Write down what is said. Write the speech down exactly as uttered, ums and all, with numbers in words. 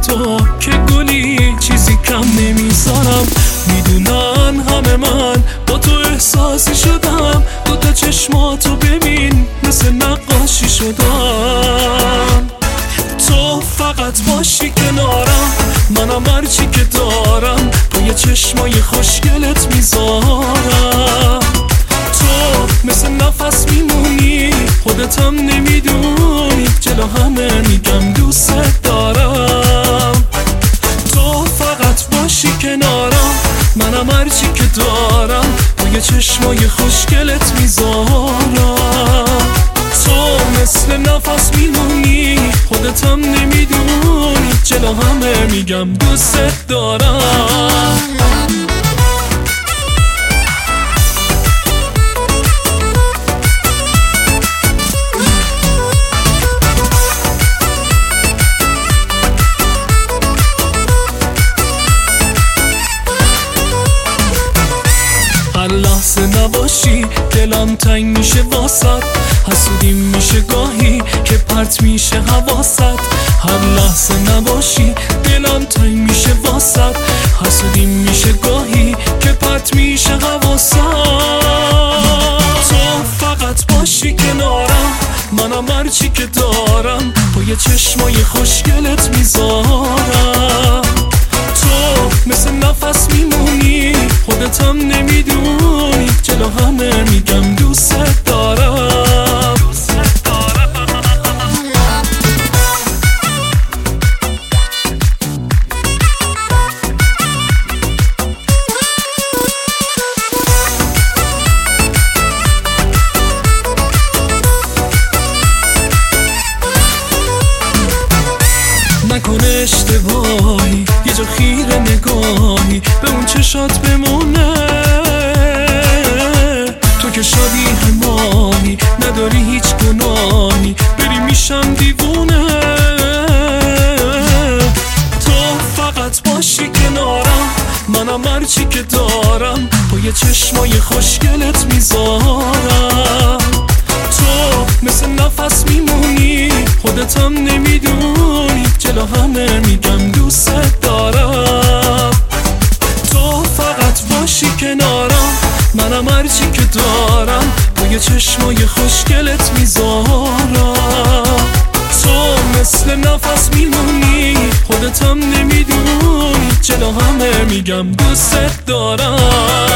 تو که گلی چیزی کم نمیذارم. میدونن همه من با تو احساسی شدم. دوتا چشماتو ببین مثل نقاشی شدم. تو فقط باشی کنارم، منم هرچی که دارم پای چشمای خوشگلت میذارم. تو مثل نفس میمونی، خودتم نمیدونی، جلو همه میگم دوست دارم. تو فقط باشی کنارم، منم هرچی که دارم پای چشمای خوشگلت میذارم. تو مثل نفس میمونی، خودتم نمیدونی، جلو همه میگم دوست دارم. هر لحظه نباشی دلم تنگ میشه واسد، حسودیم میشه گاهی که پرت میشه حواست. هر لحظه نباشی دلم تنگ میشه واسد، حسودیم میشه گاهی که پرت میشه حواست. تو فقط باشی کنارم، منم هرچی که دارم پای چشمای خوشگلت میذارم. تو مثل نفس میمونی، خودتم نمیدونی، جلو همه میگم دوست دارم. نکن اشتباهی، یه جا خیره نگاهی به اون چشات بمونه. تو که شادی همانی، نداری هیچ گناهی، بری میشم دیوونه. تو فقط باشی کنارم، منم هرچی که دارم پای چشمای خوشگلت میذارم. تو مثل نفس میمونی، خودتم نمیدونی، جلو همه میگم دوست دارم. تو فقط باشی کنارم، منم هرچی که دارم پای چشمای خوشگلت میذارم. تو مثل نفس میمونی، خودتم نمیدونی، جلو همه میگم دوست دارم.